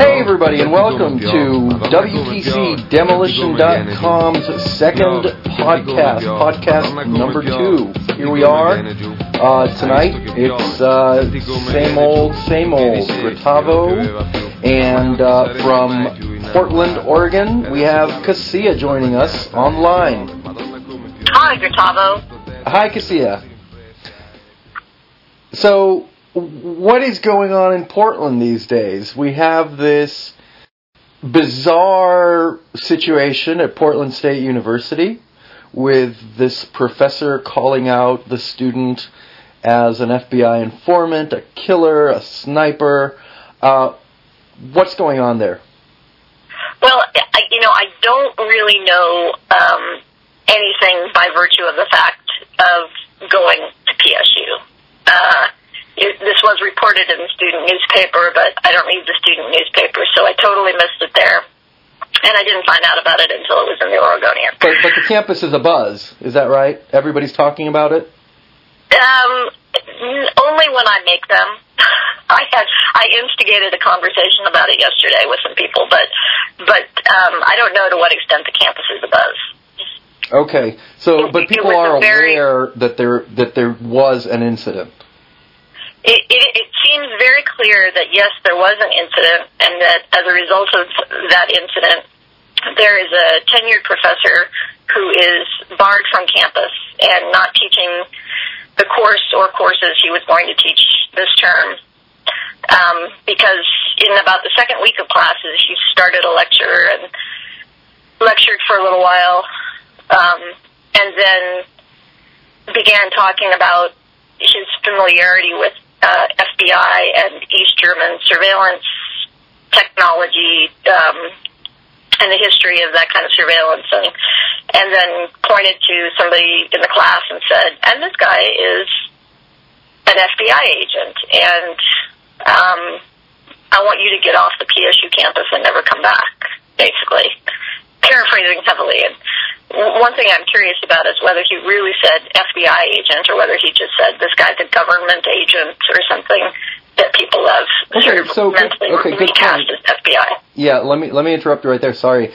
Hey everybody, and welcome to WTCDemolition.com's second podcast number 2. Here we are. Tonight, it's same old, Gritavo. And from Portland, Oregon, we have Cassia joining us online. Hi, Gritavo. Hi, Cassia. So, what is going on in Portland these days? We have this bizarre situation at Portland State University with this professor calling out the student as an FBI informant, a killer, a sniper. What's going on there? Well, I don't really know anything by virtue of the fact of going to PSU. This was reported in the student newspaper, but I don't read the student newspaper, so I totally missed it there. And I didn't find out about it until it was in the Oregonian. But the campus is abuzz, is that right? Everybody's talking about it? Only when I make them. I instigated a conversation about it yesterday with some people, but I don't know to what extent the campus is abuzz. Okay, so but people are aware that there was an incident. It seems very clear that, yes, there was an incident, and that as a result of that incident, there is a tenured professor who is barred from campus and not teaching the course or courses he was going to teach this term, because in about the second week of classes, he started a lecture and lectured for a little while, and then began talking about his familiarity with FBI and East German surveillance technology, and the history of that kind of surveillance, and then pointed to somebody in the class and said, and this guy is an FBI agent, and I want you to get off the PSU campus and never come back, basically. Paraphrasing heavily. And one thing I'm curious about is whether he really said FBI agent or whether he just said this guy's a government agent or something that people have mentally recast as FBI. Yeah, let me interrupt you right there. Sorry.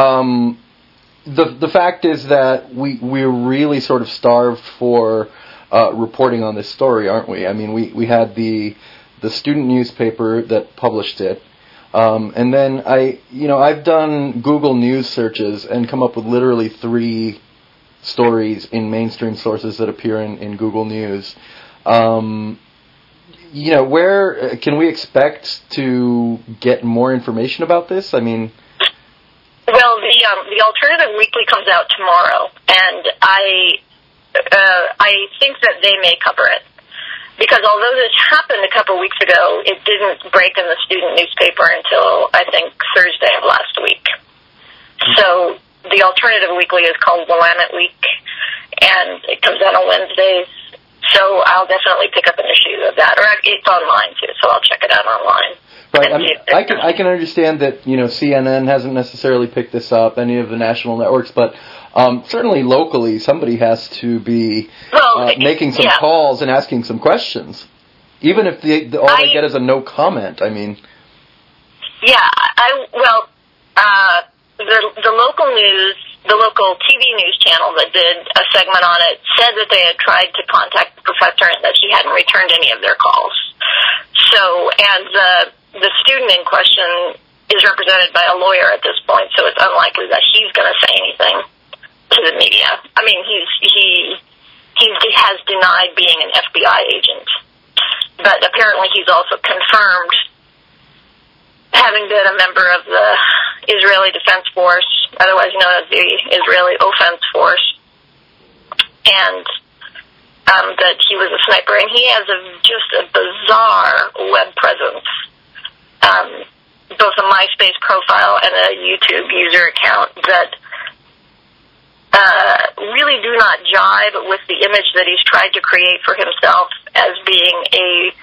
The fact is that we're really sort of starved for reporting on this story, aren't we? I mean, we had the student newspaper that published it. And then I've done Google News searches and come up with literally 3 stories in mainstream sources that appear in Google News. Where can we expect to get more information about this? I mean, well, the Alternative Weekly comes out tomorrow, and I think that they may cover it. Because although this happened a couple weeks ago, it didn't break in the student newspaper until, I think, Thursday of last week. So the Alternative Weekly is called Willamette Week, and it comes out on Wednesdays. So I'll definitely pick up an issue of that. Or it's online, too, so I'll check it out online. Right. I can understand that, CNN hasn't necessarily picked this up, any of the national networks, but certainly locally, somebody has to be making some calls and asking some questions, even if all they get is a no comment. I mean, yeah. The local news, the local TV news channel that did a segment on it said that they had tried to contact the professor and that he hadn't returned any of their calls. So, and the student in question is represented by a lawyer at this point, so it's unlikely that he's going to say anything to the media. I mean, he has denied being an FBI agent, but apparently he's also confirmed having been a member of the Israeli Defense Force, otherwise known as the Israeli Offense Force, and that he was a sniper. And he has just a bizarre web presence, both a MySpace profile and a YouTube user account that really do not jibe with the image that he's tried to create for himself as being a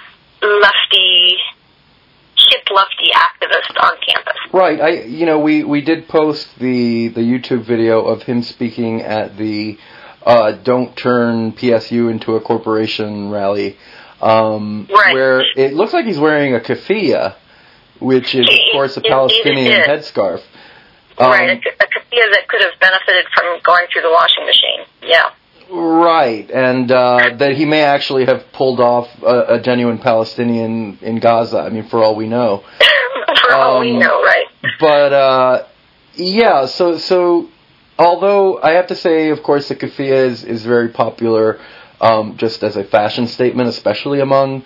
hip lefty activist on campus. Right. We did post the YouTube video of him speaking at the Don't Turn PSU into a Corporation rally, right. where it looks like he's wearing a keffiyeh. which is, of course, a Palestinian headscarf. Right, a keffiyeh that could have benefited from going through the washing machine, yeah. Right, and that he may actually have pulled off a genuine Palestinian in Gaza, I mean, for all we know. For all we know, right. But, yeah, so although I have to say, of course, the keffiyeh is very popular just as a fashion statement, especially among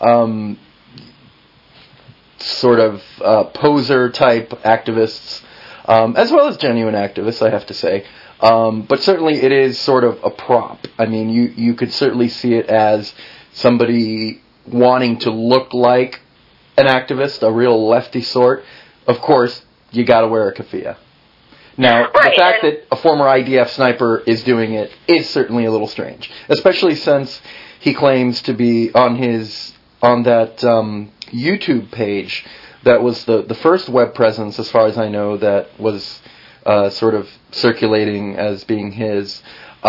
sort of poser-type activists, as well as genuine activists, I have to say. But certainly it is sort of a prop. I mean, you could certainly see it as somebody wanting to look like an activist, a real lefty sort. Of course, you got to wear a keffiyeh. Now, the fact that a former IDF sniper is doing it is certainly a little strange, especially since he claims to be on that YouTube page that was the first web presence, as far as I know, that was sort of circulating as being his.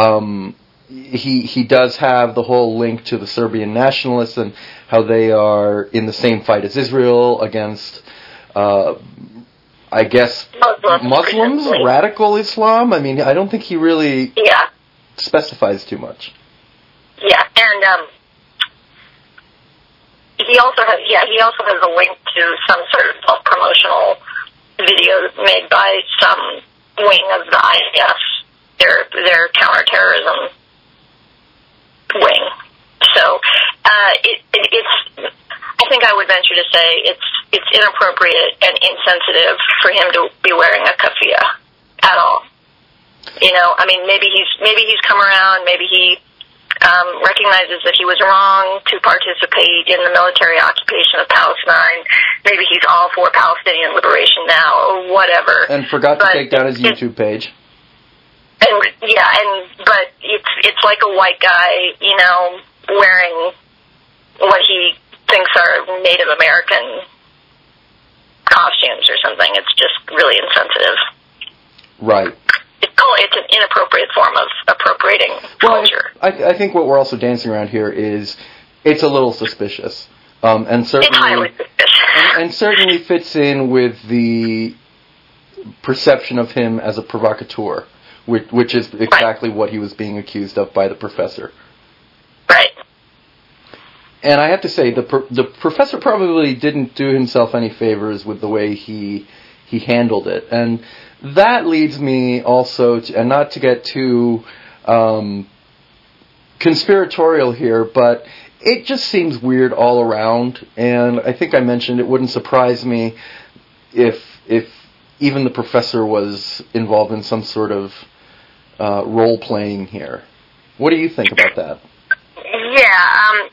He does have the whole link to the Serbian nationalists and how they are in the same fight as Israel against, I guess, Muslims, radical Islam. I mean, I don't think he really specifies too much. Yeah, and he also has a link to some sort of promotional video made by some wing of the IDF, their counterterrorism wing. So it's I think I would venture to say it's inappropriate and insensitive for him to be wearing a keffiyeh at all. You know, I mean, maybe he's come around, maybe he recognizes that he was wrong to participate in the military occupation of Palestine. Maybe he's all for Palestinian liberation now, or whatever. And forgot to take down his YouTube page. But it's like a white guy, you know, wearing what he thinks are Native American costumes or something. It's just really insensitive. Right. It's an inappropriate form of appropriating culture. I think what we're also dancing around here is it's a little suspicious, and certainly it's highly suspicious. and certainly fits in with the perception of him as a provocateur, which is exactly what he was being accused of by the professor. Right. And I have to say, the professor probably didn't do himself any favors with the way he handled it, and that leads me also to, and not to get too conspiratorial here, but it just seems weird all around, and I think I mentioned it wouldn't surprise me if even the professor was involved in some sort of role-playing here. What do you think about that? Yeah,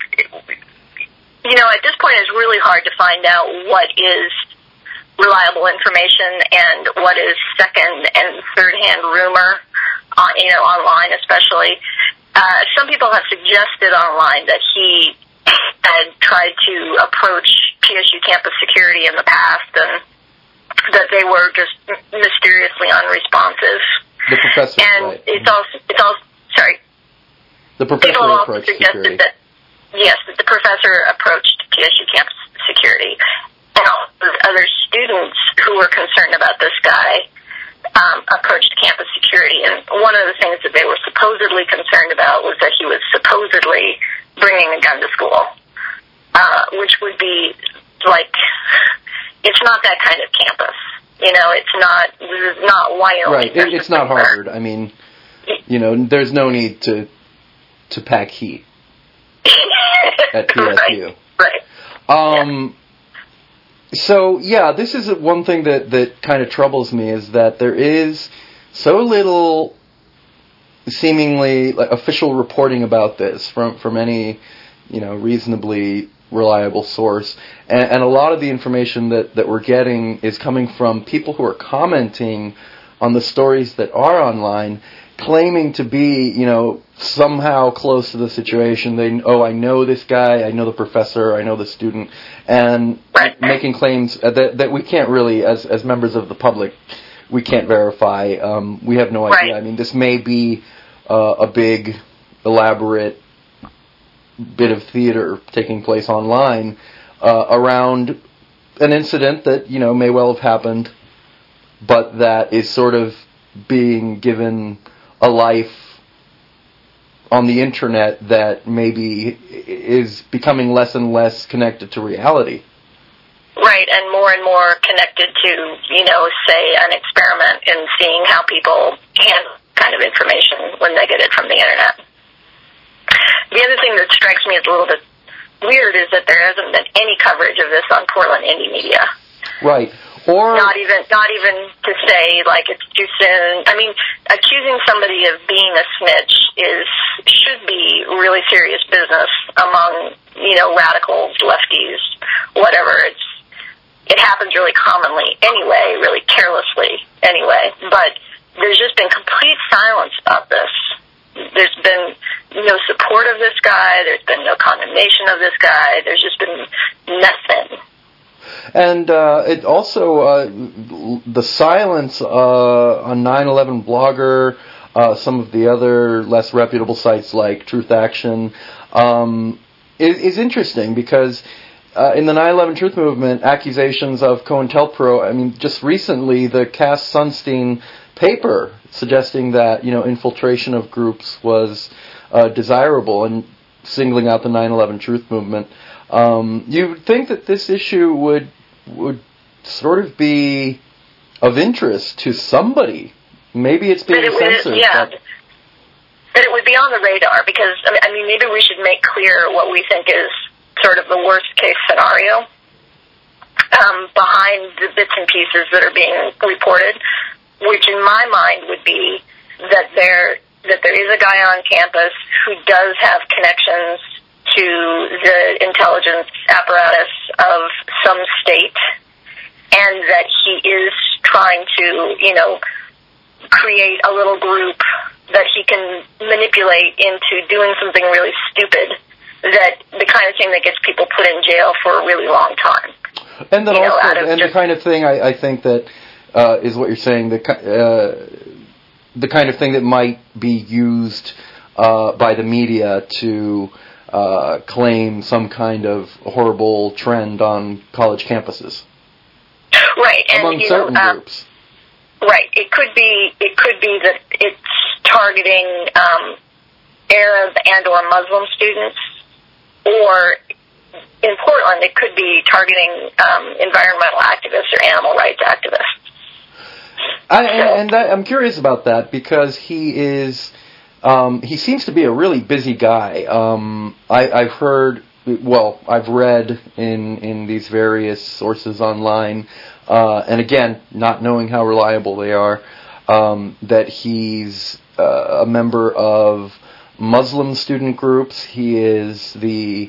you know, at this point it's really hard to find out what is reliable information and what is second and third-hand rumor, you know, online especially. Some people have suggested online that he had tried to approach PSU campus security in the past and that they were just mysteriously unresponsive. The professor, and right. it's also sorry. The professor people have also approached suggested security. that the professor approached PSU campus security. And all the other students who were concerned about this guy approached campus security. And one of the things that they were supposedly concerned about was that he was supposedly bringing a gun to school, which would be like, it's not that kind of campus. You know, this is not Wyoming. Right, it's not Harvard. I mean, you know, there's no need to pack heat at PSU. Right. So, yeah, this is one thing that kind of troubles me, is that there is so little seemingly official reporting about this from any, you know, reasonably reliable source. And a lot of the information that we're getting is coming from people who are commenting on the stories that are online, claiming to be, you know, somehow close to the situation. I know this guy, I know the professor, I know the student, and making claims that we can't really, as members of the public, we can't verify. We have no idea. I mean, this may be a big, elaborate bit of theater taking place online around an incident that, may well have happened, but that is sort of being given a life on the internet that maybe is becoming less and less connected to reality. Right, and more connected to, say, an experiment in seeing how people handle kind of information when they get it from the internet. The other thing that strikes me as a little bit weird is that there hasn't been any coverage of this on Portland indie media. Right. Or not even to say like it's too soon. I mean, accusing somebody of being a snitch should be really serious business among radicals, lefties, whatever. It happens really commonly anyway, really carelessly anyway. But there's just been complete silence about this. There's been no support of this guy. There's been no condemnation of this guy. There's just been nothing. And it also, the silence on 9/11 Blogger, some of the other less reputable sites like Truth Action, is interesting because in the 9/11 Truth Movement, accusations of COINTELPRO, I mean, just recently the Cass Sunstein paper suggesting that, infiltration of groups was desirable and singling out the 9/11 Truth Movement. You would think that this issue would sort of be of interest to somebody. Maybe it's being censored. But it would be on the radar because, I mean, maybe we should make clear what we think is sort of the worst case scenario behind the bits and pieces that are being reported, which in my mind would be that there is a guy on campus who does have connections to the intelligence apparatus of some state, and that he is trying to, create a little group that he can manipulate into doing something really stupid, that the kind of thing that gets people put in jail for a really long time. And that the kind of thing I think that is what you're saying, the kind of thing that might be used by the media to claim some kind of horrible trend on college campuses. Right, and among certain groups. Right, it could be that it's targeting Arab and or Muslim students, or in Portland it could be targeting environmental activists or animal rights activists. I'm curious about that because he seems to be a really busy guy. I've read in these various sources online, and again, not knowing how reliable they are, that he's a member of Muslim student groups. He is the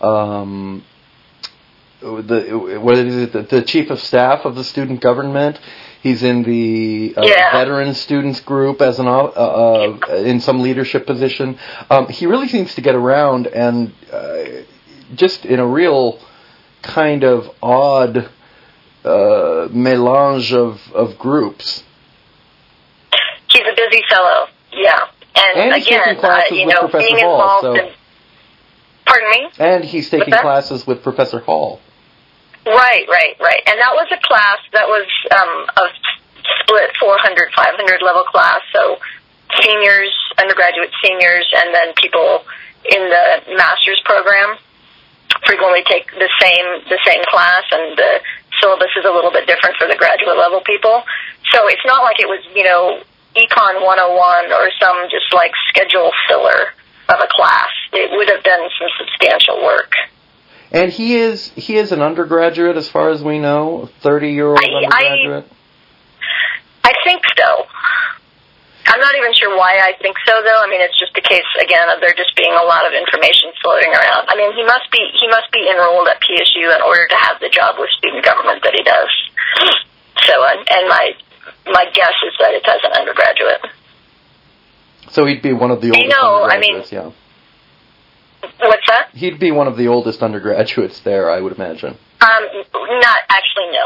chief of staff of the student government. He's in the veteran students group as in some leadership position. He really seems to get around, and just in a real kind of odd melange of groups. He's a busy fellow, yeah. And he's taking classes with Professor being Hall. involved in... Pardon me? And he's taking classes with Professor Hall. Right. And that was a class that was a split 400, 500 level class. So seniors, undergraduate seniors, and then people in the master's program frequently take the same class, and the syllabus is a little bit different for the graduate level people. So it's not like it was, Econ 101 or some just like schedule filler of a class. It would have been some substantial work. And he is an undergraduate, as far as we know, a 30-year-old undergraduate? I think so. I'm not even sure why I think so, though. I mean, it's just a case, again, of there just being a lot of information floating around. I mean, he must be enrolled at PSU in order to have the job with student government that he does. So, and my guess is that it's as an undergraduate. So he'd be one of the oldest undergraduates, yeah. What's that? He'd be one of the oldest undergraduates there, I would imagine. Not actually, no.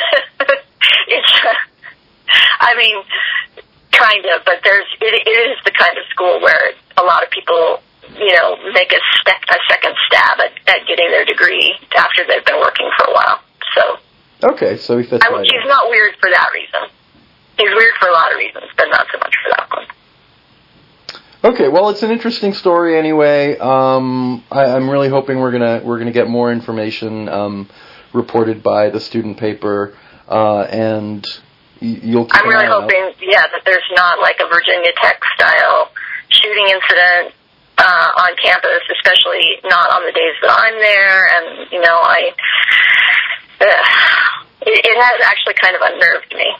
Kind of, but it is the kind of school where a lot of people, make a second stab at getting their degree after they've been working for a while. So Okay, so he fits right in. He's not weird for that reason. He's weird for a lot of reasons, but not so much for that one. Okay, well, it's an interesting story anyway. I'm really hoping we're gonna get more information reported by the student paper, and you'll. I'm really hoping, that there's not like a Virginia Tech style shooting incident on campus, especially not on the days that I'm there. And it has actually kind of unnerved me.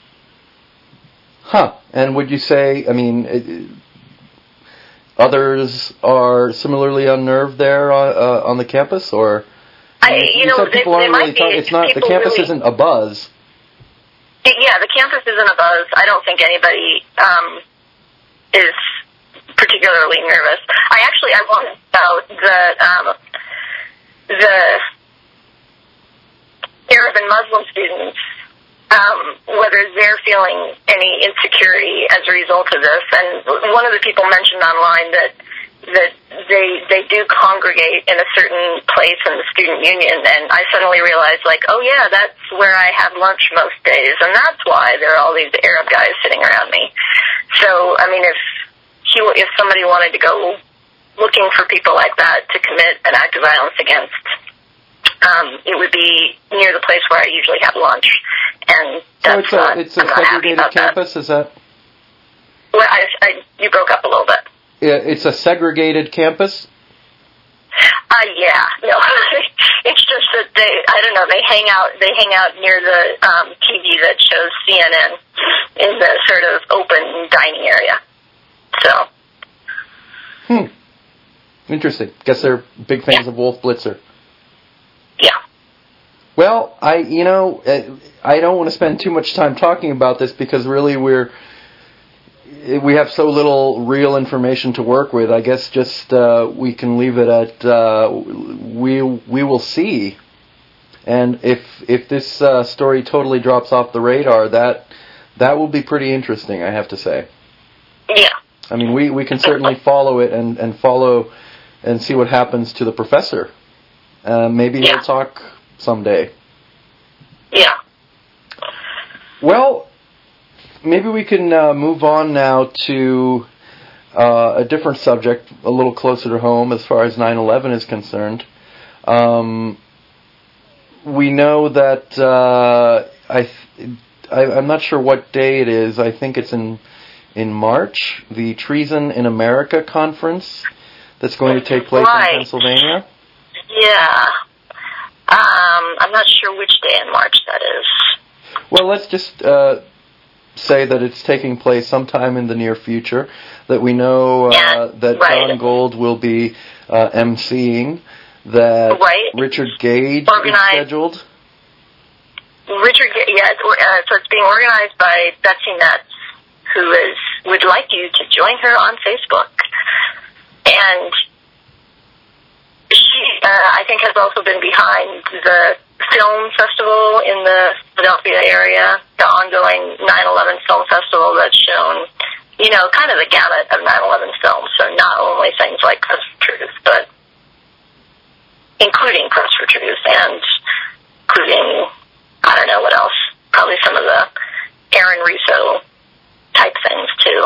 Huh? And would you say? I mean. Others are similarly unnerved there on the campus, or you said people aren't really talking. It's not the campus really, isn't abuzz. The campus isn't abuzz. I don't think anybody is particularly nervous. I wondered about the Arab and Muslim students. Whether they're feeling any insecurity as a result of this. And one of the people mentioned online that they do congregate in a certain place in the student union, and I suddenly realized, that's where I have lunch most days, and that's why there are all these Arab guys sitting around me. So, I mean, if somebody wanted to go looking for people like that to commit an act of violence against, it would be near the place where I usually have lunch. And that's it's a segregated campus, that. Is that? Well, you broke up a little bit. Yeah, it's a segregated campus? No. It's just that they hang out near the TV that shows CNN in the sort of open dining area. So. Interesting. Guess they're big fans of Wolf Blitzer. Yeah. Well, I don't want to spend too much time talking about this because really we have so little real information to work with. I guess just we can leave it at we will see. And if this story totally drops off the radar, that will be pretty interesting, I have to say. Yeah. I mean, we can certainly follow it and follow and see what happens to the professor. Maybe he'll talk someday. Yeah. Well, maybe we can move on now to a different subject, a little closer to home as far as 9/11 is concerned. We know that I'm not sure what day it is. I think it's in March, the Treason in America conference that's going to take place in Pennsylvania. Yeah. I'm not sure which day in March that is. Well, let's just say that it's taking place sometime in the near future, that we know that John Gold will be emceeing, that Richard Gage is scheduled. So it's being organized by Betsy Metz, who would like you to join her on Facebook. And she, I think, has also been behind the film festival in the Philadelphia area, the ongoing 9/11 film festival that's shown, kind of the gamut of 9/11 films. So not only things like Quest for Truth, but including Quest for Truth and including, I don't know what else, probably some of the Aaron Russo type things too.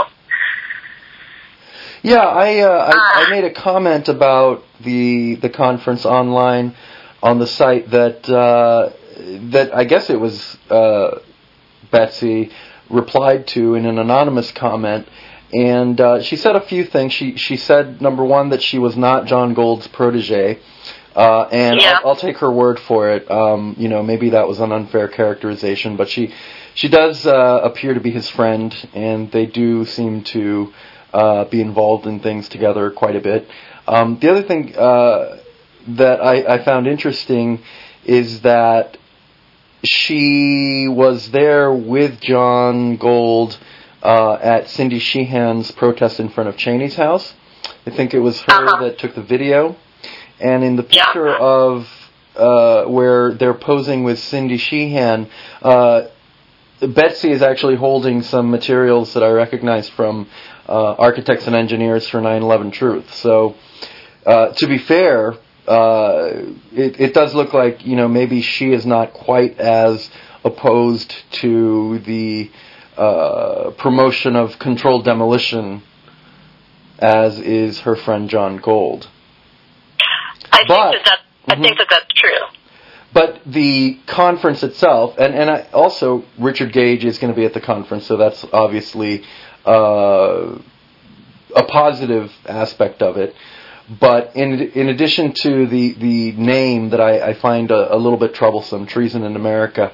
Yeah, I made a comment about the conference online on the site that I guess it was Betsy replied to in an anonymous comment, and she said a few things. She said, number one, that she was not John Gold's protege, and I'll take her word for it. Maybe that was an unfair characterization, but she does appear to be his friend, and they do seem to be involved in things together quite a bit. The other thing that I found interesting is that she was there with John Gold at Cindy Sheehan's protest in front of Cheney's house. I think it was her that took the video. And in the picture of where they're posing with Cindy Sheehan, Betsy is actually holding some materials that I recognize from Architects and Engineers for 9/11 Truth. So, to be fair, it does look like, maybe she is not quite as opposed to the promotion of controlled demolition as is her friend John Gold. I think that's true. But the conference itself, and also Richard Gage is going to be at the conference, so that's obviously a positive aspect of it. But in addition to the name that I find a little bit troublesome, Treason in America,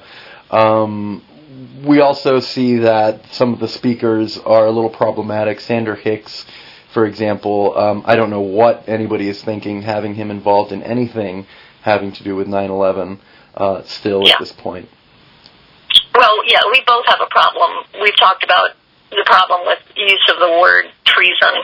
we also see that some of the speakers are a little problematic. Sander Hicks, for example, I don't know what anybody is thinking having him involved in anything having to do with 9/11 still at this point. Well, yeah, we both have a problem. We've talked about the problem with use of the word treason.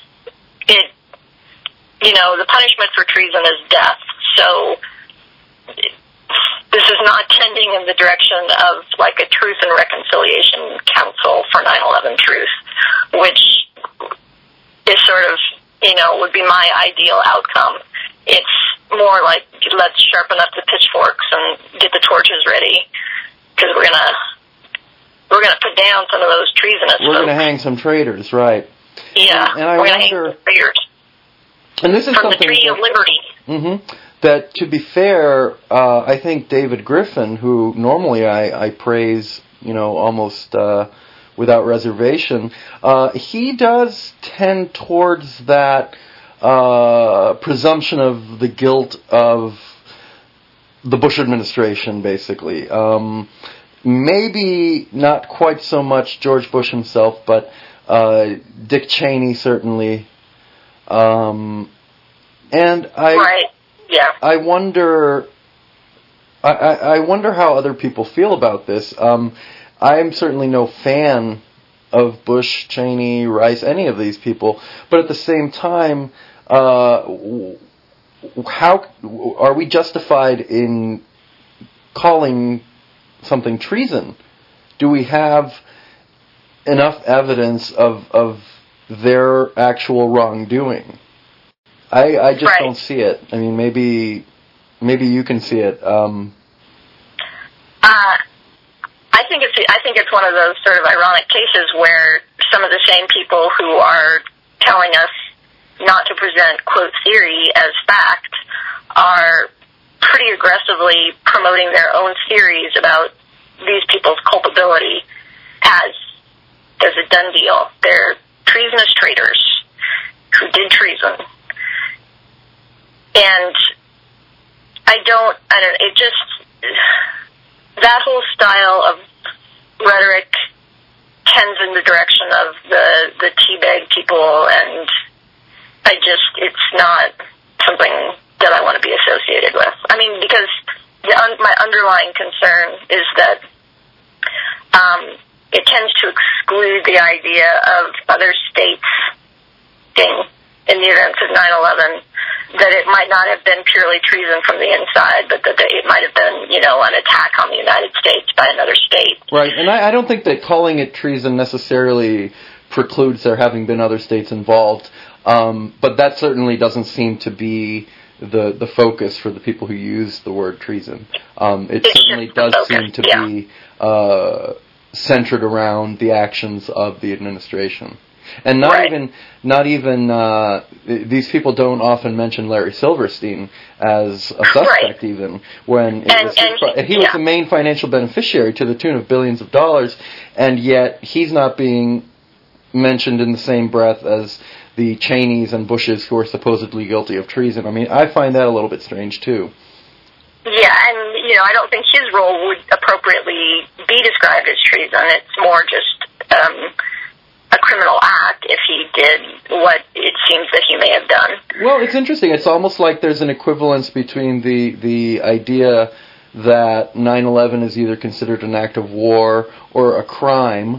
The punishment for treason is death. So this is not tending in the direction of like a Truth and Reconciliation Council for 9/11 Truth, which is sort of, would be my ideal outcome. It's more like, let's sharpen up the pitchforks and get the torches ready, because we're gonna put down some of those treasonous We're folks. gonna hang some traitors, right? Yeah, and I we're gonna wonder, hang some traitors. And this is from something the Treaty of Liberty. That, to be fair, I think David Griffin, who normally I praise, almost without reservation, he does tend towards that presumption of the guilt of the Bush administration, basically. Maybe not quite so much George Bush himself, but Dick Cheney certainly. And I wonder how other people feel about this. I'm certainly no fan of Bush, Cheney, Rice, any of these people, but at the same time, how are we justified in calling something treason? Do we have enough evidence of their actual wrongdoing? I just don't see it. I mean, maybe you can see it. I think it's one of those sort of ironic cases where some of the same people who are telling us not to present quote theory as fact are pretty aggressively promoting their own theories about these people's culpability as a done deal. They're treasonous traitors who did treason. And it just, that whole style of rhetoric tends in the direction of the teabag people, and it's not something that I want to be associated with. I mean, because my underlying concern is that it tends to exclude the idea of other states in the events of 9/11, that it might not have been purely treason from the inside, but that it might have been, an attack on the United States by another state. Right, and I don't think that calling it treason necessarily precludes there having been other states involved, but that certainly doesn't seem to be the focus for the people who use the word treason. It certainly does seem to be centered around the actions of the administration. And not even these people don't often mention Larry Silverstein as a suspect, even when he was the main financial beneficiary to the tune of billions of dollars, and yet he's not being mentioned in the same breath as the Cheneys and Bushes who are supposedly guilty of treason. I mean, I find that a little bit strange too. Yeah, and I don't think his role would appropriately be described as treason. It's more just a criminal act if he did what it seems that he may have done. Well, it's interesting. It's almost like there's an equivalence between the idea that 9/11 is either considered an act of war or a crime,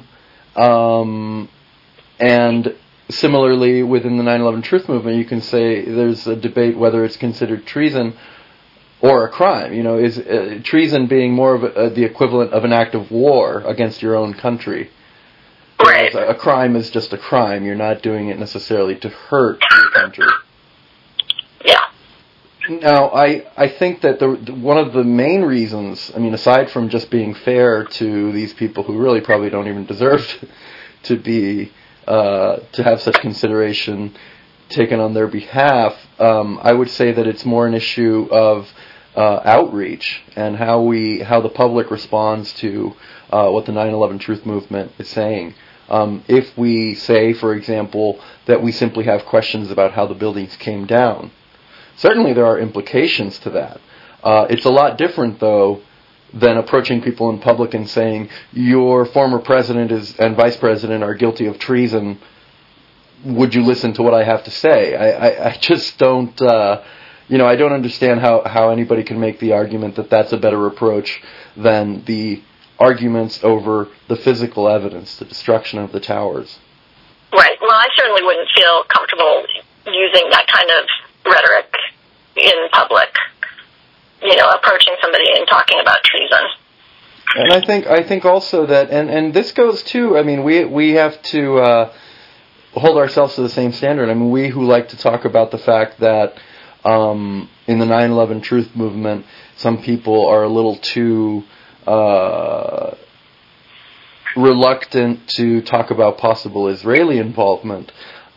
and similarly within the 9/11 Truth Movement, you can say there's a debate whether it's considered treason or a crime. Is treason being more of the equivalent of an act of war against your own country? Right. A crime is just a crime. You're not doing it necessarily to hurt your country. Yeah. Now, I think that one of the main reasons, I mean, aside from just being fair to these people who really probably don't even deserve to be to have such consideration taken on their behalf, I would say that it's more an issue of outreach and how the public responds to what the 9/11 Truth Movement is saying. If we say, for example, that we simply have questions about how the buildings came down, certainly there are implications to that. It's a lot different, though, than approaching people in public and saying, your former president and vice president are guilty of treason. Would you listen to what I have to say? I just don't, I don't understand how anybody can make the argument that that's a better approach than the arguments over the physical evidence, the destruction of the towers. Right. Well, I certainly wouldn't feel comfortable using that kind of rhetoric in public, approaching somebody and talking about treason. And I think also that, and this goes too, I mean, we have to hold ourselves to the same standard. I mean, we who like to talk about the fact that in the 9/11 Truth Movement, some people are a little too reluctant to talk about possible Israeli involvement.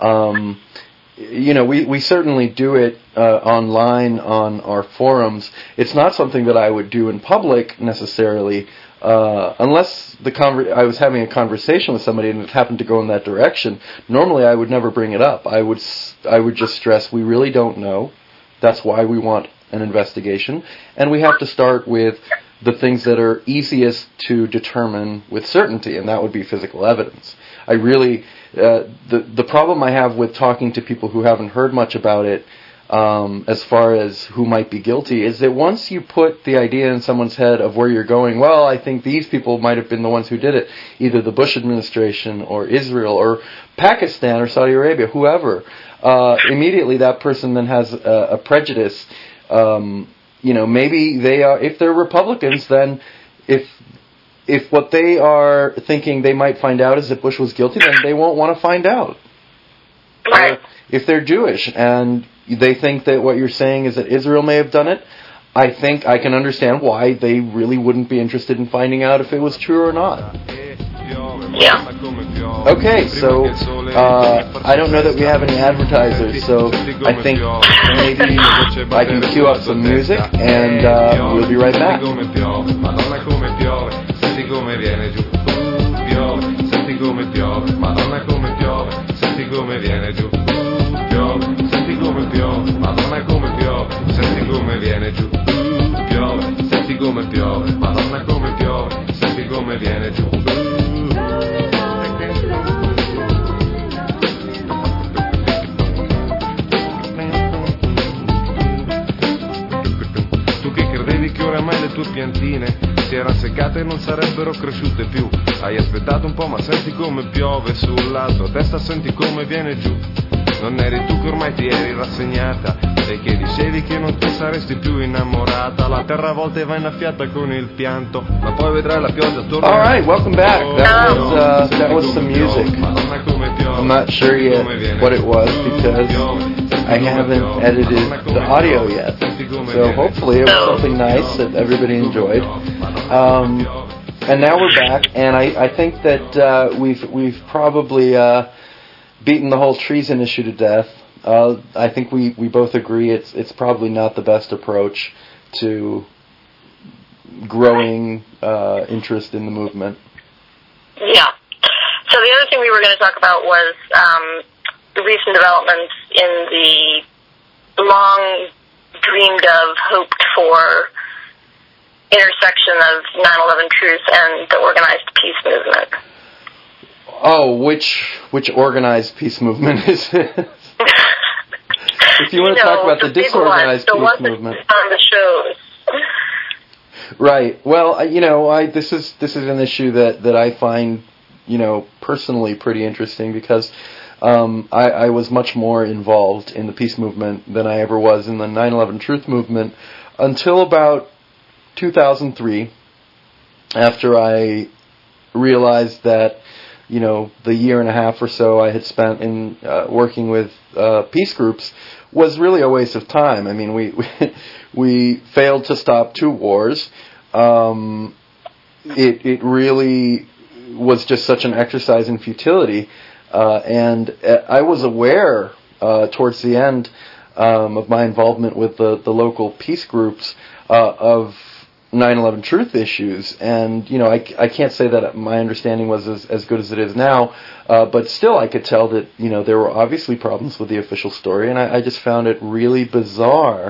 We certainly do it online on our forums. It's not something that I would do in public necessarily, unless I was having a conversation with somebody and it happened to go in that direction. Normally, I would never bring it up. I would just stress we really don't know. That's why we want an investigation, and we have to start with the things that are easiest to determine with certainty, and that would be physical evidence. I really, the problem I have with talking to people who haven't heard much about it, as far as who might be guilty, is that once you put the idea in someone's head of where you're going, well, I think these people might have been the ones who did it, either the Bush administration or Israel or Pakistan or Saudi Arabia, whoever, immediately that person then has a prejudice. Maybe they are, if they're Republicans, then if what they are thinking they might find out is that Bush was guilty, then they won't want to find out. Right. Or if they're Jewish and they think that what you're saying is that Israel may have done it, I think I can understand why they really wouldn't be interested in finding out if it was true or not. Yeah. Okay, so I don't know that we have any advertisers, so I think maybe I can cue up some music, and we'll be right back. Senti come viene giù, piove, senti come piove, Madonna come piove, senti come viene giù, piove, senti come piove, Madonna come piove, senti come viene giù, piove, senti come piove, Madonna come piove, senti come viene giù. Tu che credevi che oramai le tue piantine si erano seccate e non sarebbero cresciute più. Hai aspettato un po', ma senti come piove sulla tua testa, senti come viene giù. Non eri tu che ormai ti eri rassegnata e che dicevi che non ti saresti più innamorata. La terra a volte va innaffiata con il pianto, ma poi vedrai la pioggia tornare. All right, welcome back. That was some music. I'm not sure yet what it was because I haven't edited the audio yet. So hopefully it was something nice that everybody enjoyed. And now we're back, and I think that we've probably beaten the whole treason issue to death. I think we both agree it's probably not the best approach to growing interest in the movement. Yeah. So the other thing we were going to talk about was the recent developments in the long dreamed of, hoped for intersection of 9/11 truth and the organized peace movement. Oh, which organized peace movement is this? If you want to talk about the disorganized peace movement on the shows. Right. Well, this is an issue that I find, personally pretty interesting because I was much more involved in the peace movement than I ever was in the 9/11 Truth movement until about 2003, after I realized that the year and a half or so I had spent in working with peace groups was really a waste of time. I mean, we failed to stop 2 wars. It really was just such an exercise in futility, and I was aware towards the end of my involvement with the local peace groups of 9/11 truth issues, and I can't say that my understanding was as good as it is now, but still I could tell that there were obviously problems with the official story, and I just found it really bizarre,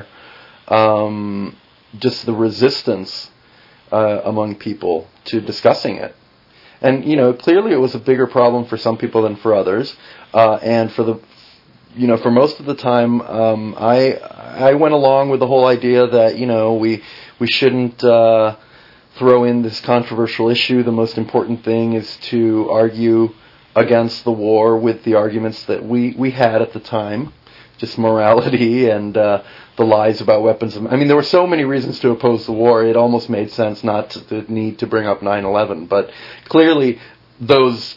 just the resistance among people to discussing it. And clearly it was a bigger problem for some people than for others, and for most of the time I went along with the whole idea that we shouldn't throw in this controversial issue. The most important thing is to argue against the war with the arguments that we had at the time, just morality and the lies about weapons. I mean, there were so many reasons to oppose the war, it almost made sense not to need to bring up 9/11. But clearly those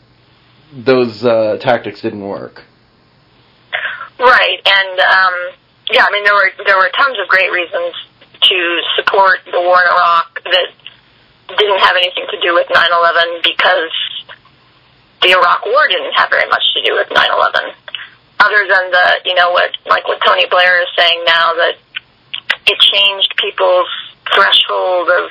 tactics didn't work. Right, and I mean, there were tons of great reasons to support the war in Iraq that didn't have anything to do with 9/11, because the Iraq War didn't have very much to do with 9/11, other than what Tony Blair is saying now, that it changed people's threshold of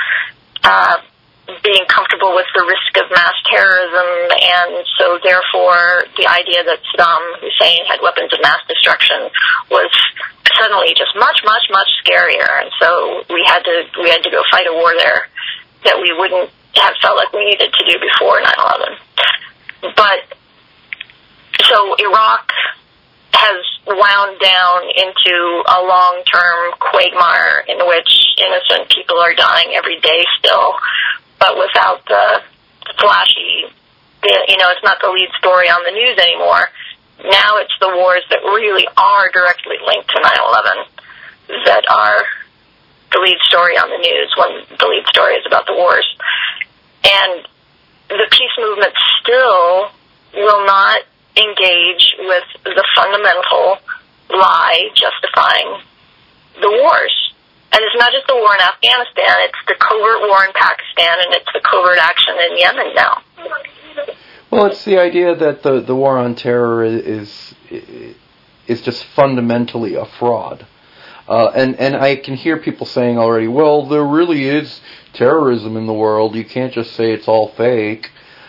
being comfortable with the risk of mass terrorism, and so therefore the idea that Saddam Hussein had weapons of mass destruction was suddenly just much, much, much scarier, and so we had to go fight a war there that we wouldn't have felt like we needed to do before 9/11. But so Iraq has wound down into a long-term quagmire in which innocent people are dying every day still, but without the flashy, it's not the lead story on the news anymore. Now it's the wars that really are directly linked to 9/11 that are the lead story on the news, when the lead story is about the wars. And the peace movement still will not engage with the fundamental lie justifying the wars. And it's not just the war in Afghanistan, it's the covert war in Pakistan, and it's the covert action in Yemen now. Well, it's the idea that the war on terror is just fundamentally a fraud. And I can hear people saying already, well, there really is terrorism in the world. You can't just say it's all fake.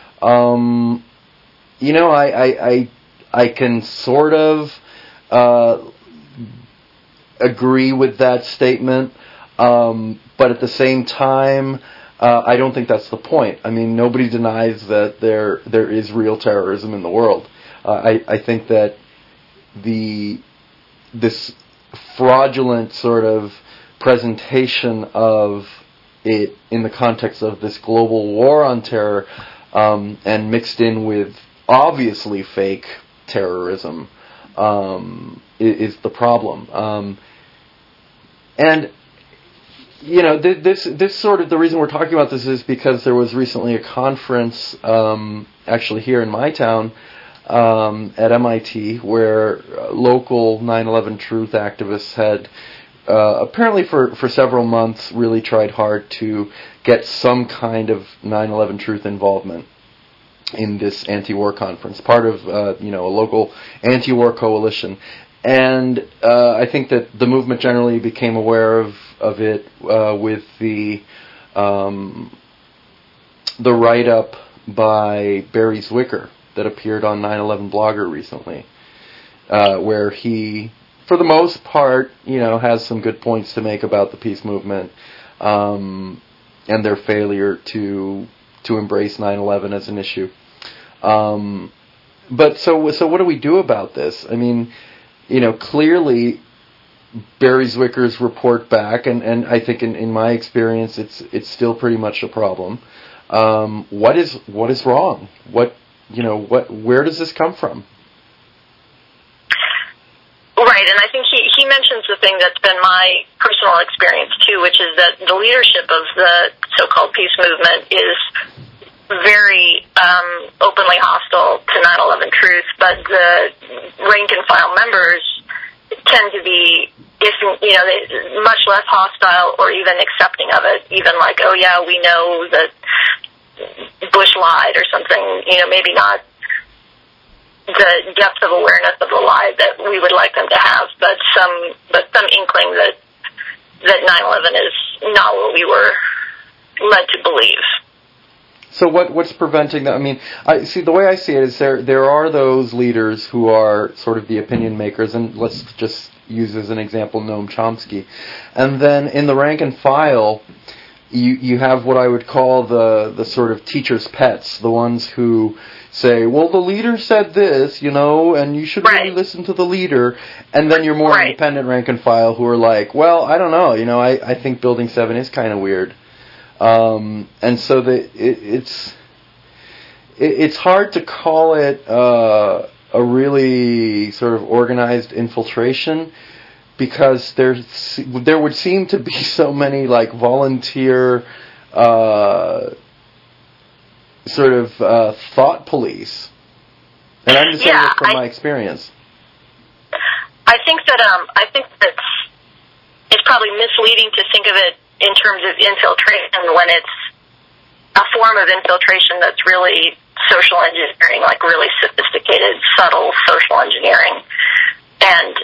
I can sort of agree with that statement, but at the same time, I don't think that's the point. I mean, nobody denies that there is real terrorism in the world. I think that this fraudulent sort of presentation of it in the context of this global war on terror, and mixed in with obviously fake terrorism, is the problem. And this sort of, the reason we're talking about this is because there was recently a conference, actually here in my town, at MIT, where local 9/11 truth activists had apparently for several months really tried hard to get some kind of 9/11 truth involvement in this anti-war conference, part of a local anti-war coalition. And I think that the movement generally became aware of it with the write-up by Barry Zwicker that appeared on 9/11 Blogger recently, where he, for the most part, has some good points to make about the peace movement and their failure to embrace 9/11 as an issue. But so what do we do about this? I mean, clearly Barry Zwicker's report back, and I think in my experience, it's still pretty much a problem. What is wrong? Where does this come from? Right, and I think he mentions the thing that's been my personal experience too, which is that the leadership of the so-called peace movement is very openly hostile to 9/11 Truth, but the rank and file members tend to be, much less hostile or even accepting of it. Even like, oh yeah, we know that Bush lied or something. Maybe not the depth of awareness of the lie that we would like them to have, but some inkling that 9/11 is not what we were led to believe. So what's preventing that? I mean, the way I see it is there are those leaders who are sort of the opinion makers, and let's just use as an example Noam Chomsky, and then in the rank and file, you have what I would call the sort of teacher's pets, the ones who say, well, the leader said this, and you should really listen to the leader, and then your more independent rank and file who are like, well, I don't know, I think Building 7 is kind of weird. And so it's hard to call it a really sort of organized infiltration, because there would seem to be so many like volunteer sort of thought police, and I'm just saying this from my experience. I think that it's probably misleading to think of it in terms of infiltration when it's a form of infiltration that's really social engineering, like really sophisticated, subtle social engineering. And,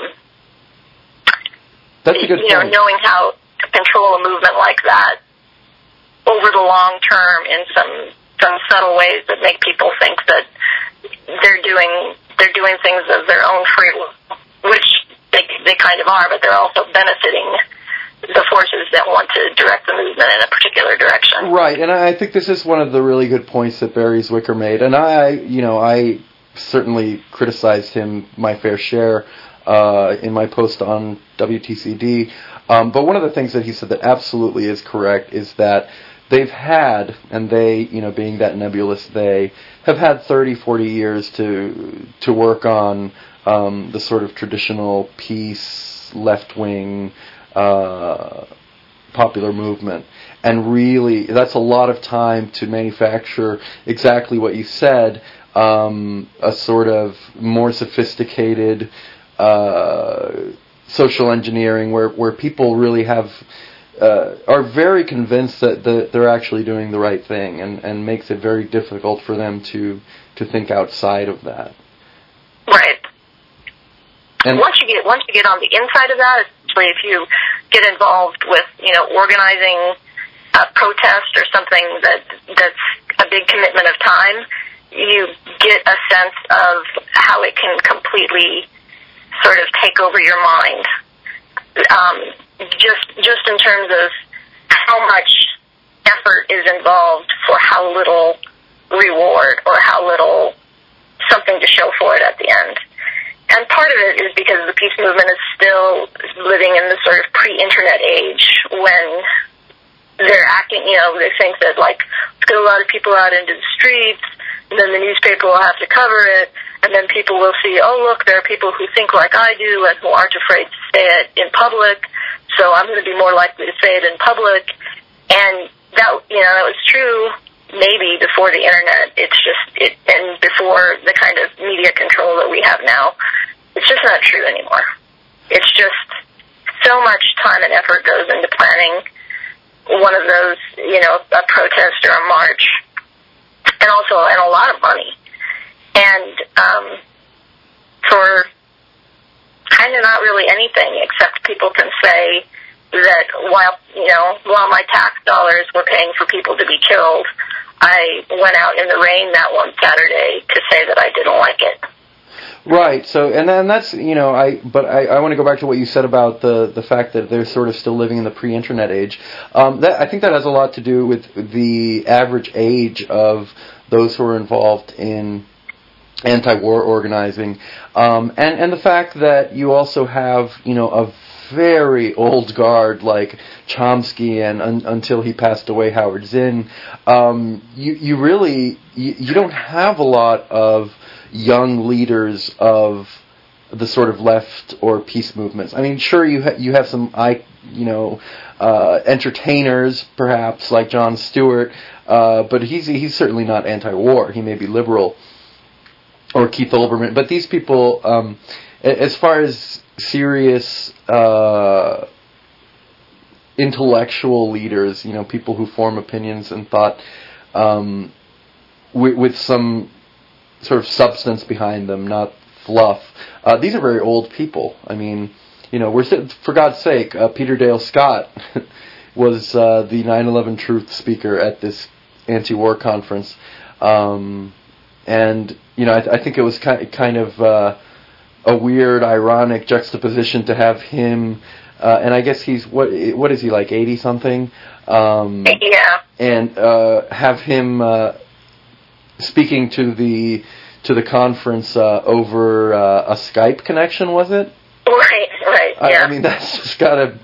that's a good point. Knowing how to control a movement like that over the long term in some subtle ways that make people think that they're doing things of their own free will, which they kind of are, but they're also benefiting the forces that want to direct the movement in a particular direction. Right, and I think this is one of the really good points that Barry Zwicker made, and I certainly criticized him my fair share in my post on WTCD, but one of the things that he said that absolutely is correct is that they've had, and they, being that nebulous they, have had 30, 40 years to work on the sort of traditional peace, left-wing, popular movement. And really, that's a lot of time to manufacture exactly what you said, a sort of more sophisticated social engineering where people really are very convinced that they're actually doing the right thing, and makes it very difficult for them to think outside of that. Right. And once you get on the inside of that, especially if you get involved with organizing a protest or something that's a big commitment of time, you get a sense of how it can completely sort of take over your mind. Just in terms of how much effort is involved for how little reward or how little something to show for it at the end. And part of it is because the peace movement is still living in the sort of pre-internet age when they're acting, they think that, like, let's get a lot of people out into the streets, and then the newspaper will have to cover it, and then people will see, oh, look, there are people who think like I do and who aren't afraid to say it in public, so I'm going to be more likely to say it in public. And that was true maybe before the internet. And before the kind of media control that we have now. It's just not true anymore. It's just so much time and effort goes into planning one of those, a protest or a march, and a lot of money. And for kind of not really anything, except people can say that while my tax dollars were paying for people to be killed, I went out in the rain that one Saturday to say that I didn't like it. Right. So, and that's, I want to go back to what you said about the fact that they're sort of still living in the pre-internet age. I think that has a lot to do with the average age of those who are involved in anti-war organizing, and the fact that you also have, a very old guard like Chomsky and until he passed away, Howard Zinn. You really don't have a lot of young leaders of the sort of left or peace movements. I mean, sure, you have some entertainers, perhaps, like Jon Stewart, but he's certainly not anti-war. He may be liberal, or Keith Olbermann. But these people, as far as serious intellectual leaders, people who form opinions and thought with some sort of substance behind them, not fluff. These are very old people. I mean, for God's sake, Peter Dale Scott was the 9/11 Truth speaker at this anti-war conference, and I think it was kind of a weird, ironic juxtaposition to have him. And I guess he's what is he, like 80 something? Yeah. And have him speaking to the conference over a Skype connection, was it? Right. Yeah. I mean, that's just gotta.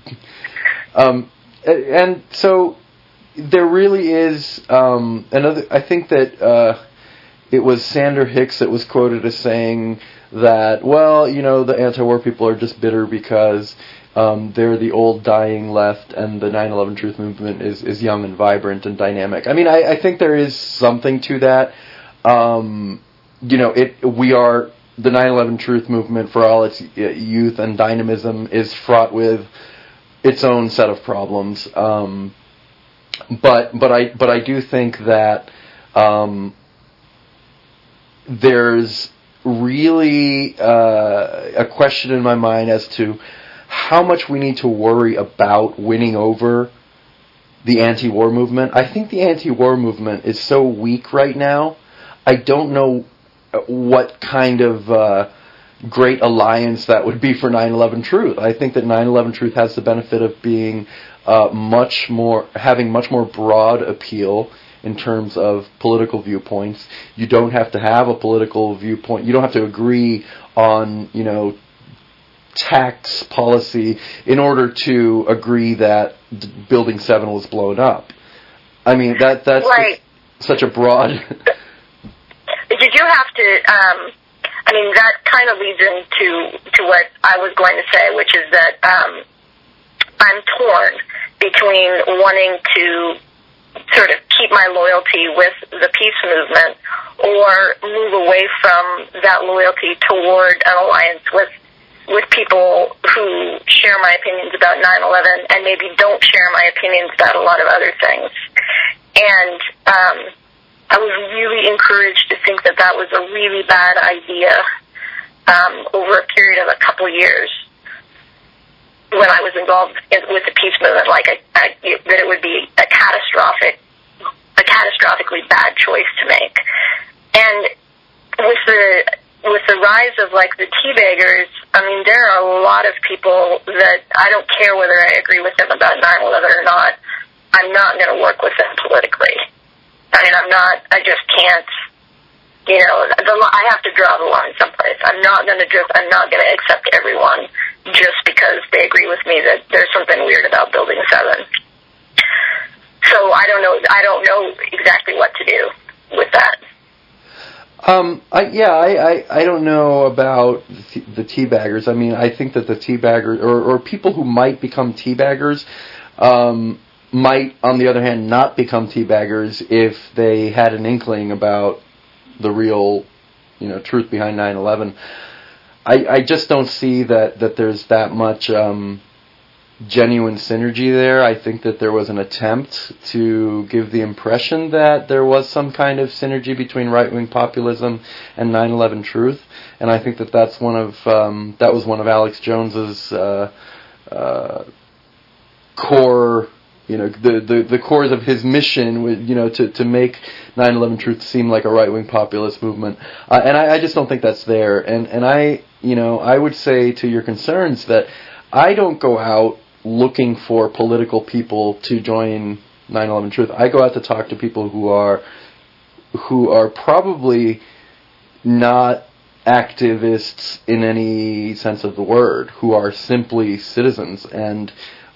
And so there really is another. I think that it was Sander Hicks that was quoted as saying that, well, the anti-war people are just bitter because they're the old dying left, and the 9/11 Truth movement is young and vibrant and dynamic. I mean, I think there is something to that. We are the 9/11 Truth movement, for all its youth and dynamism, is fraught with its own set of problems. But I do think that there's really a question in my mind as to how much we need to worry about winning over the anti-war movement. I think the anti-war movement is so weak right now. I don't know what kind of great alliance that would be for 9/11 Truth. I think that 9/11 Truth has the benefit of being having much more broad appeal in terms of political viewpoints. You don't have to have a political viewpoint. You don't have to agree on, tax policy in order to agree that Building 7 was blown up. I mean, that's right. Such a broad. Did you have to? That kind of leads into what I was going to say, which is that I'm torn between wanting to sort of keep my loyalty with the peace movement or move away from that loyalty toward an alliance with people who share my opinions about 9/11 and maybe don't share my opinions about a lot of other things. And I was really encouraged to think that was a really bad idea over a period of a couple years when I was involved with the peace movement, that it would be a catastrophically bad choice to make. And with the rise of the teabaggers, there are a lot of people that I don't care whether I agree with them about 9/11 or not. I'm not going to work with them politically. I just can't. I have to draw the line someplace. I'm not going to accept everyone just because they agree with me that there's something weird about Building 7. So I don't know exactly what to do with that. I don't know about the teabaggers. I mean, I think that the teabaggers, or people who might become teabaggers, might, on the other hand, not become teabaggers if they had an inkling about the real, truth behind 9/11. I just don't see that there's that much genuine synergy there. I think that there was an attempt to give the impression that there was some kind of synergy between right-wing populism and 9/11 Truth, and I think that that was one of Alex Jones's core. The cores of his mission was, to make 9/11 Truth seem like a right-wing populist movement. And I just don't think that's there. And I would say to your concerns that I don't go out looking for political people to join 9/11 Truth. I go out to talk to people who are probably not activists in any sense of the word, who are simply citizens and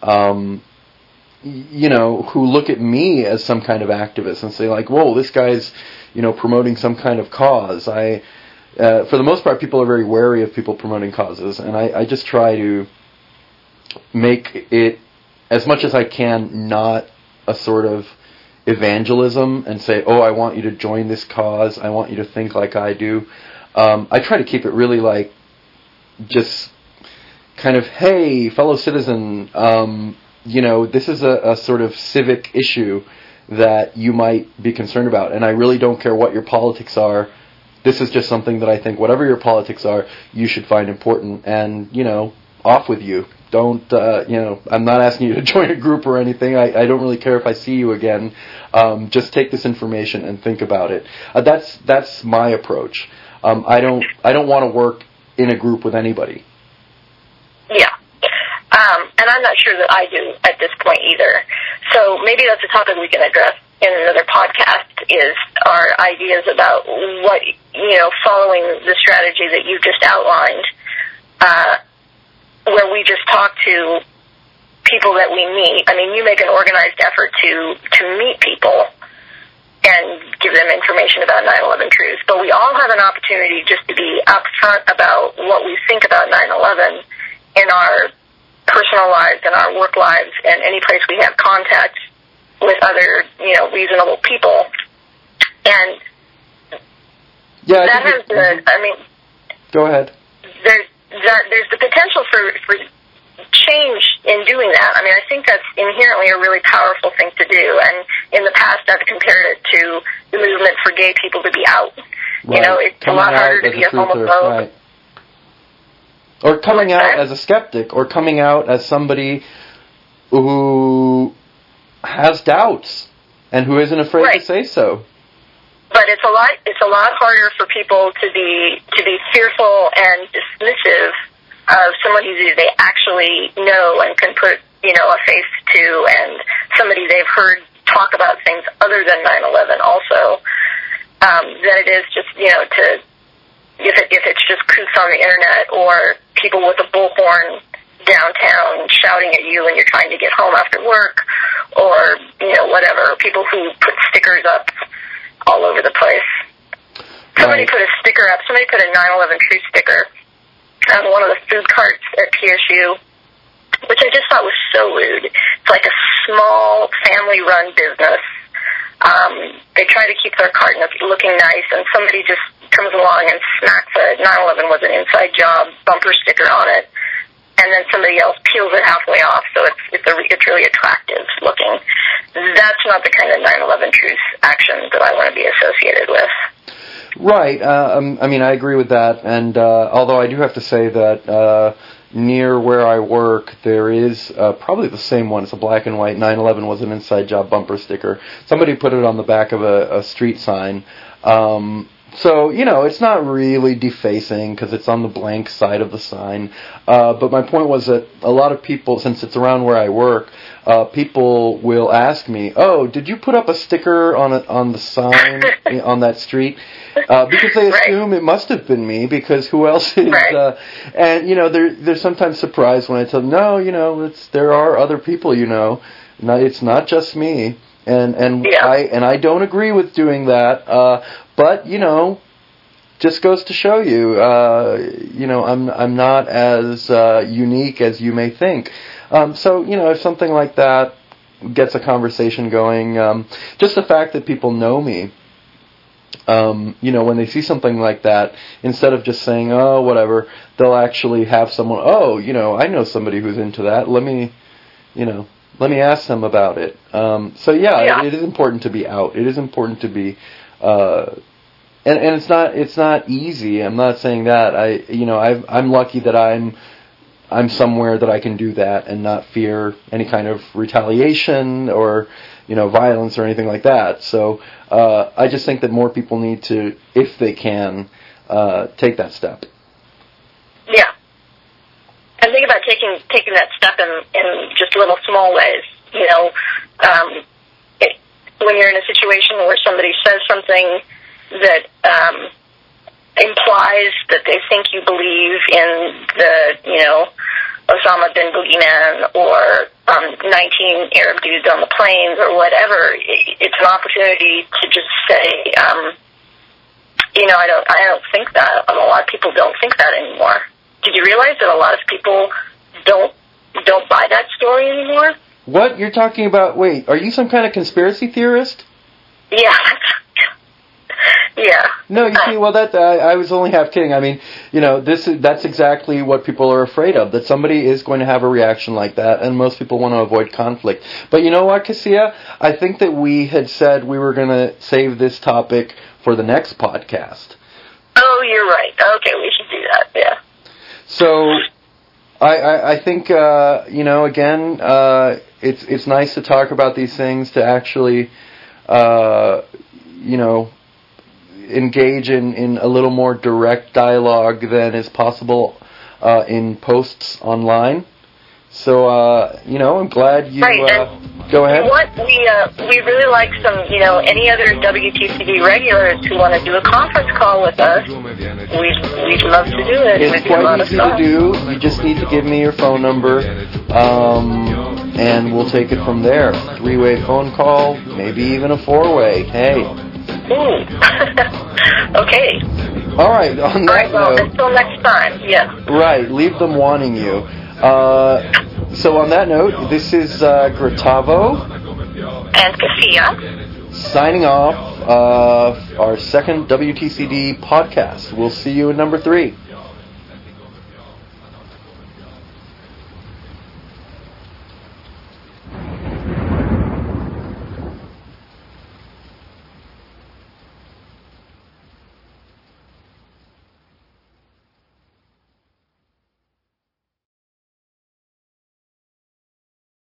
who look at me as some kind of activist and say whoa, this guy's, promoting some kind of cause. for the most part, people are very wary of people promoting causes, and I just try to make it, as much as I can, not a sort of evangelism and say, oh, I want you to join this cause, I want you to think like I do. I try to keep it really like just kind of, hey, fellow citizen, this is a sort of civic issue that you might be concerned about, and I really don't care what your politics are. This is just something that I think, whatever your politics are, you should find important, and, off with you. Don't, I'm not asking you to join a group or anything. I don't really care if I see you again. Just take this information and think about it. That's my approach. I don't want to work in a group with anybody. Yeah. And I'm not sure that I do at this point either. So maybe that's a topic we can address in another podcast, is our ideas about what, following the strategy that you just outlined, where we just talk to people that we meet. I mean, you make an organized effort to meet people and give them information about 9/11 truth, but we all have an opportunity just to be upfront about what we think about 9/11 in our personal lives and our work lives and any place we have contact with other, reasonable people. And that has go ahead. There's the potential for change in doing that. I mean, I think that's inherently a really powerful thing to do. And in the past, I've compared it to the movement for gay people to be out. Right. It's a lot harder to be a homophobe. Right. Or coming out as a skeptic, or coming out as somebody who has doubts and who isn't afraid to say so. But it's a lot harder for people to be fearful and dismissive of somebody who they actually know and can put, a face to, and somebody they've heard talk about things other than 9/11 also, than it is just, if it's just kooks on the internet or people with a bullhorn downtown shouting at you when you're trying to get home after work, or, whatever, people who put stickers up all over the place. Somebody put a sticker up, somebody put a 9/11 truth sticker on one of the food carts at PSU, which I just thought was so rude. It's like a small family-run business. They try to keep their cart looking nice, and somebody just comes along and smacks a 9/11 was an inside job bumper sticker on it, and then somebody else peels it halfway off, so it's really attractive looking. That's not the kind of 9/11 truth action that I want to be associated with. Right. I agree with that, and although I do have to say that near where I work, there is probably the same one. It's a black and white 9/11 was an inside job bumper sticker. Somebody put it on the back of a street sign. So, it's not really defacing because it's on the blank side of the sign. But my point was that a lot of people, since it's around where I work, people will ask me, oh, did you put up a sticker on the sign on that street? Because they assume it must have been me, because who else is... and, they're sometimes surprised when I tell them, no, there are other people, it's not just me. And I don't agree with doing that, but just goes to show you, I'm not as unique as you may think. So if something like that gets a conversation going, just the fact that people know me, when they see something like that, instead of just saying, oh, whatever, they'll actually have someone, oh, I know somebody who's into that. Let me ask them about it. It is important to be out. It is important to be, and it's not easy. I'm not saying that. I'm lucky that I'm somewhere that I can do that and not fear any kind of retaliation or, violence or anything like that. So, I just think that more people need to, if they can, take that step. Yeah. And think about taking that step in just little small ways. When you're in a situation where somebody says something that implies that they think you believe in the, Osama bin Boogeyman or 19 Arab dudes on the plains or whatever, it's an opportunity to just say, I don't think that. A lot of people don't think that anymore. Did you realize that a lot of people don't buy that story anymore? What? You're talking about, wait, are you some kind of conspiracy theorist? Yeah. Yeah. No, you see, well, that I was only half kidding. I mean, that's exactly what people are afraid of, that somebody is going to have a reaction like that, and most people want to avoid conflict. But you know what, Cassia? I think that we had said we were going to save this topic for the next podcast. Oh, you're right. Okay, we should do that, yeah. So, I think, again, it's nice to talk about these things, to actually, engage in a little more direct dialogue than is possible in posts online. So, I'm glad you... go ahead. We really like some, any other WTCD regulars who want to do a conference call with us. We'd love to do it. It's quite easy to do. You just need to give me your phone number, and we'll take it from there. 3-way phone call, maybe even a 4-way. Hey. Ooh. Okay. All right, on that note... until next time, yeah. Right, leave them wanting you. So on that note, this is Gratavo and Cassia signing off our second WTCD podcast. We'll see you in number 3.